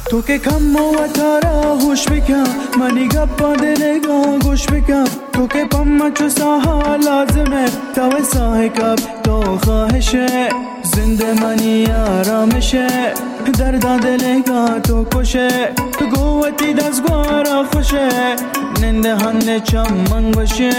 تو که کم و تارا هوش بکن منی گپا دلگا گوش بکن تو که پم چو ساها لازمه تو ساهی کب تو خواهشه زنده منی آرامشه درد دلگا تو کشه تو قوتی دستگوارا خوشه ننده هنه چمن باشه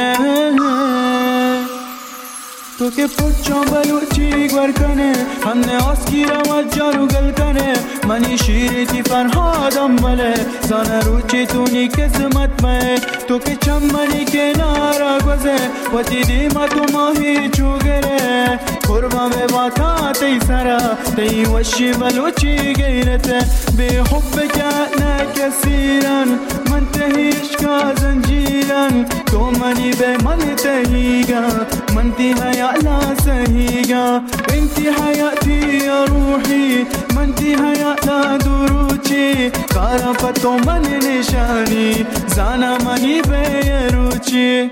تو که پچا بلوچی گور کنه همه آسکی رو جارو گل کنه منی شیریتی فرهادم بله زانه روچی تونی کسمت مه تو که چمنی کنارا گوزه و تی دیما تو ماهی چوگره قربان به باتا تی سرا تی وشی بلوچی گیرته به حب که کسیرن من تهیش کا زنجیرن تو منی به من تهیگا من تی لا سهيقة انتي حياتي يا روحي ما انتي حياة لا دروتي قارفتو من نشاني زانا مني بيروتي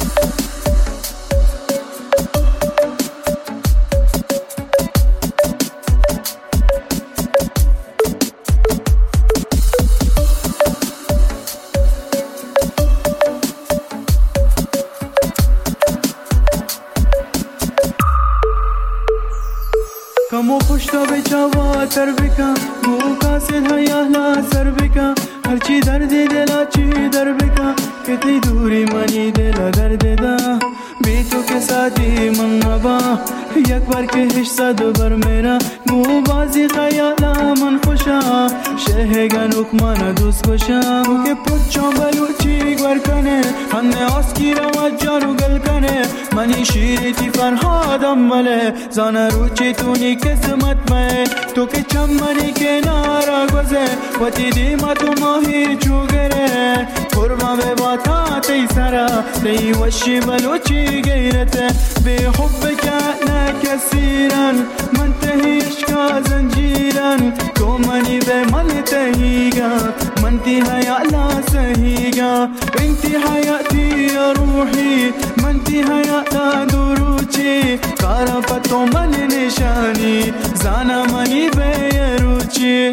کمو خوشتا به چاوا تر بکن گو کاسد هیا لا سر بکن هرچی دردی دلا چی در بکن که تی دوری منی دلا درد دا بی تو که سادی من نبا یک بار که هش صد بر میرا گو بازی خیالا من خوشا شهگن اکمانا دوست خوشا گو که پچا بلوچی گور کنه همه آسکی رو جارو گل کنه منی شیریتی فرهادم بله زانه روچی تونی قسمت میں تو کہ چمنی کنارا گوزے و تی دیما تو ماہی چوگرے قربان به باتا تی سرا تی وشی بلوچی گیرته به حب که کسیرن من تهیش کا زنجیرن تو منی به من تهیگا من تی حیا لا سهیگا انتی حیاتی یا روحی من تی حیا لا دروچی قارفتو من نشانی زانا منی بیروچی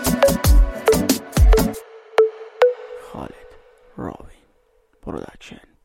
Khalid Rovin Production.